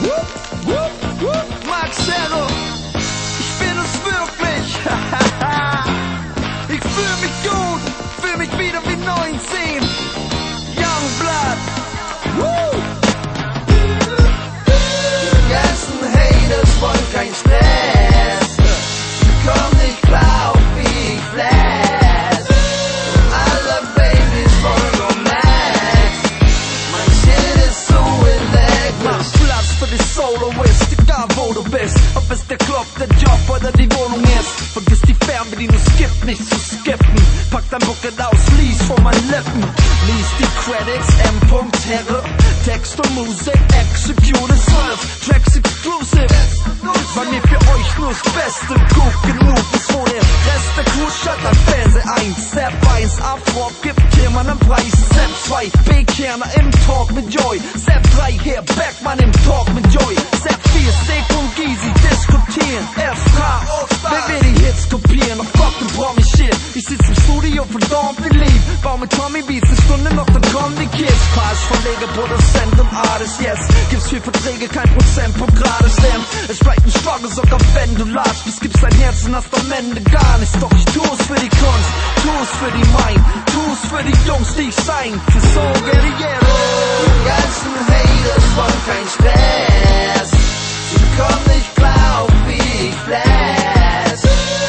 Max Herre, ich bin es wirklich. Ich fühl mich gut, fühl mich wieder wie 19. Youngblood. Die ganzen Haters wollen kein Stress. Komm nicht klar auf wie ich flash. Alle Babys wollen Romax. Mein Shit ist so electric. Mach Platz für die Soloist, egal wo du bist. Ob es der Club, der Job oder die Wohnung ist. Vergiss die Fernbedienung, skip nicht zu skippen. Pack dein Bucket aus, lies von meinen Lippen. Lies die Credits, M. Herre. Text und Musik, executed 12 Tracks exclusive. Bei mir für euch nur das Beste, gut genug ist wo der Rest der Crew schaltet ein Fernseher 1, Step 1, Afro, gibt jemand einen Preis. Step 2, B-Kerner im Talk mit Joy. Step 3, hier Backman im Talk mit Joy. Step 4, Steak und Gizi diskutieren. FK, wer will die Hits kopieren? Auf Gott und Promi-Shit. Ich sitz im Studio, verdammt wie lieb. Bau mit Tommy Beats, eine Stunde noch, dann kommen die Kids. Pass, Verleger, Produzent und Artist, yes. Gibt's viel Verträge, kein Prozent pro gratis Lernen. Es bleibt ein Struggle, sogar wenn du latschst. Es gibt's dein Herz und hast am Ende gar nichts. Doch ich tu's für die Kunst, tu's für die Mind, tu's für die Jungs, die ich sein. Für so Guerillero. Die ganzen Haters wollen kein Stress. Sie kommen nicht klar auf wie ich flash.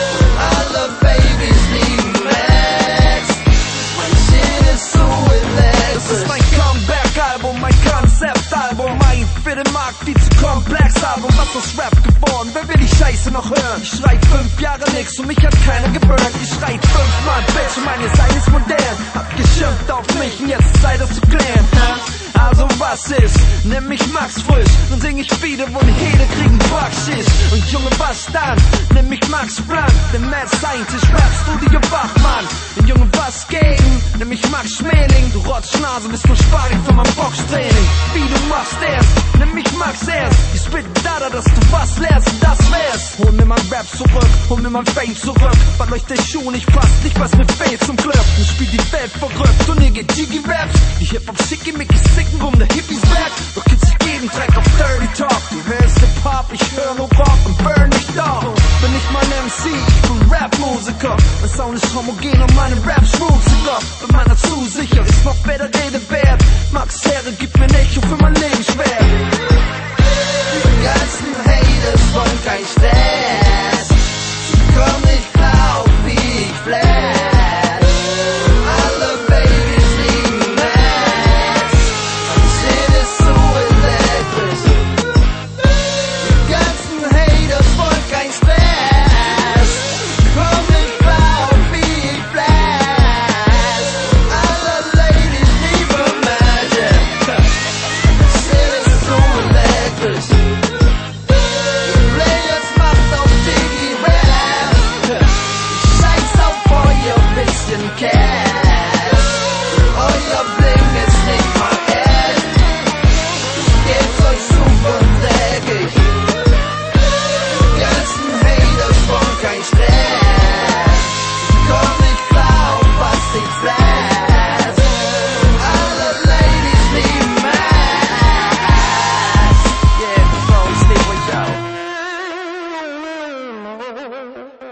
Alle Babys lieben Max. Mein Shit ist so electric. Das ist mein Comeback-Album, mein Konzeptalbum, mein für den Markt viel zu komplex Album. Was ist Rap geworden? Wer will die Scheiße noch hören? Ich schrei 5 Jahre nix und mich hat keiner geburnt. Ich schrei 5-mal Bitch und meine Seite ist modern. Hab geschimpft auf mich und jetzt Zeit das zu klären. Also was ist? Nimm mich Max frisch, dann sing ich wieder und jeder kriegen Backschiss. Und Junge, was dann? Nimm mich Max Blank, den Mad Scientist, Rap-Studio Bachmann. Und Junge, was gegen? Nimm mich Max Schmeling, du Rotznase, bist nur sparig für mein Boxtraining. Wie du machst erst, nimm mich Max erst. Ich spit Dada, dass du was lernst, das wär's. Hol mir mein Rap zurück, hol mir mein Fame zurück. Weil euch der Schuh nicht passt, nicht was mit Faith zum Glück. Und spiel die Welt verrückt und ihr geht Jiggy-Raps. Die Hip-Hop Schickimicki sicken rum, der Hippies back. Doch gibt's nicht jeden Track auf Dirty Talk. Du hörst Hip-Hop, ich höre nur Rock und burn mich down. Bin ich mein MC, ich bin Rap-Musiker. Mein Sound ist homogen und meine Raps schmutziger. Bin meiner zu sicher, ist noch wer der Rede wert. Max Herre, gib mir ein Echo für mein Leben schwer. Die ganzen Haters wollen kein Stress.